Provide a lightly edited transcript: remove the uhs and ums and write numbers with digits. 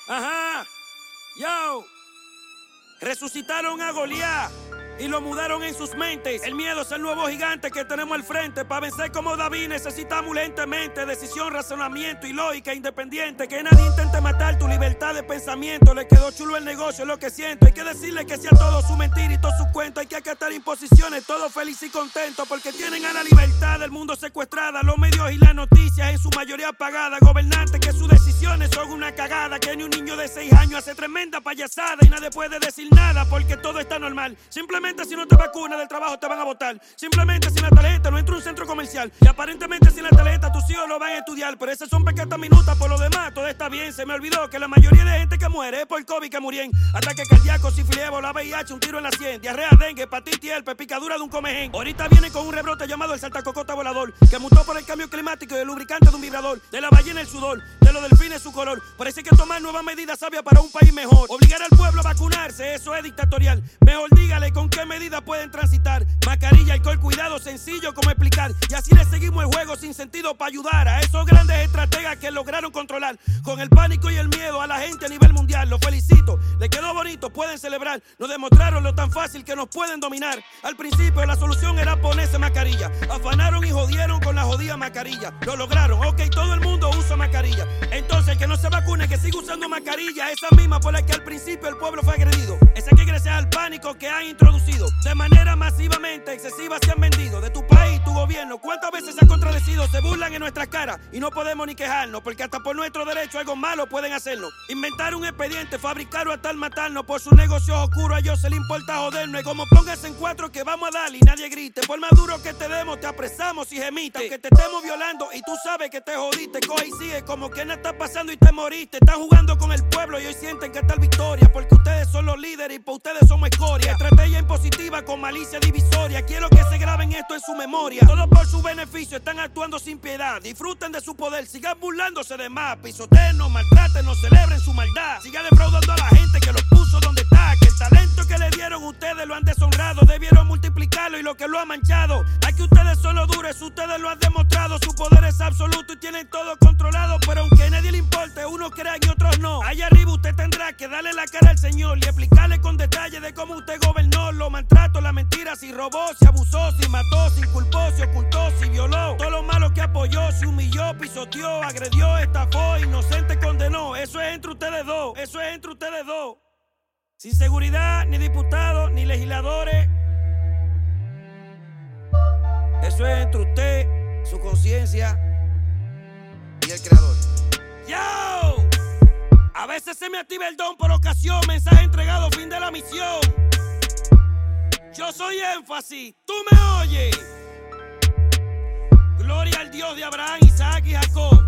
Ajá. Yo. Resucitaron a Goliat y lo mudaron en sus mentes. El miedo es el nuevo gigante que tenemos al frente. Para vencer como David necesitamos urgentemente decisión, razonamiento y lógica independiente. Que nadie intente matar tu libertad de pensamiento. Le quedó chulo el negocio, es lo que siento. Hay que decirle que sea todo su mentira y todo su cuento. Hay que acatar imposiciones, todo feliz y contento. Porque tienen a la libertad del mundo secuestrada. Los medios y las noticias en su mayoría apagadas. Gobernantes que sus decisiones son una cagada. Que ni un niño de 6 años hace tremenda payasada. Y nadie puede decir nada porque todo está normal. Simplemente si no te vacunas del trabajo te van a botar. Simplemente sin la tarjeta no entra a un centro comercial. Y aparentemente sin la tarjeta tus hijos lo van a estudiar. Pero esas son pequeñas minutas, por lo demás todo está bien. Se me olvidó que la mayoría de gente que muere es por COVID que murieron. Ataque cardíaco, sífilis, ébola, VIH, un tiro en la 100. Diarrea, dengue, hepatitis, herpes, picadura de un comején. Ahorita viene con un rebrote llamado el saltacocota volador, que mutó por el cambio climático y el lubricante de un vibrador. De la ballena el sudor, de los delfines su color. Parece que tomar nuevas medidas sabias para un país mejor. Obligar al pueblo a vacunarse, eso es dictatorial. Mejor dígale con qué medidas pueden transitar. Mascarilla, alcohol, cuidado, sencillo como explicar. Y así le seguimos el juego sin sentido para ayudar a esos grandes estrategas que lograron controlar con el pánico y el miedo a la gente a nivel mundial. Los felicito, les quedó bonito, pueden celebrar. Nos demostraron lo tan fácil que nos pueden dominar. Al principio la solución era ponerse mascarilla. Afanaron y jodieron con la jodida mascarilla. Lo lograron, ok, todo el mundo usa mascarilla. Entonces el que no se vacune, que siga usando mascarilla. Esa misma por la que al principio el pueblo fue agredido. Esa que gracias al pánico que han introducido de manera masivamente excesiva se han vendido. De tu país, tu gobierno, ¿cuántas veces se han contradecido? Se burlan en nuestras caras y no podemos ni quejarnos, porque hasta por nuestro derecho algo malo pueden hacerlo. Inventar un expediente, fabricarlo hasta el matarnos. Por sus negocios oscuros a ellos se les importa jodernos. Es como póngase en 4 que vamos a darle y nadie grite. Por más duro que te demos, te apresamos y gemiste. Aunque te estemos violando y tú sabes que te jodiste, coge y sigue como que nada está pasando y te moriste. Están jugando con el pueblo y hoy sienten que está victoria, porque ustedes son los líderes y por ustedes somos escoria. Estrategia impositiva con malicia divisoria. Quiero que se graben esto en su memoria. Todo por su beneficio, están actuando sin piedad. Disfruten de su poder, sigan burlándose de más. Pisotenos, maltrátenos, celebren su maldad. Sigan defraudando a la gente que los puso donde está. Que el talento que le dieron ustedes lo han deshonrado. Debieron multiplicarlo y lo que lo ha manchado. Aquí ustedes son los duros, ustedes lo han demostrado. Su poder es absoluto y tienen todo controlado. Pero aunque a nadie le importe, unos crean y otros no. Allá arriba usted tendrá que darle la cara al Señor y explicarle con detalle de cómo usted gobernó. Los maltratos, la mentira, si robó, si abusó, si mató, si inculpó, si ocultó, si violó. Todo lo malo que apoyó, si humilló, pisoteó, agredió, estafó, inocente condenó. Eso es entre ustedes dos, eso es entre ustedes dos. Sin seguridad, ni diputados, ni legisladores. Eso es entre usted, su conciencia y el creador. ¡Yo! A veces se me activa el don por ocasión. Mensaje entregado, fin de la misión. Yo soy énfasis, tú me oyes. Gloria al Dios de Abraham, Isaac y Jacob.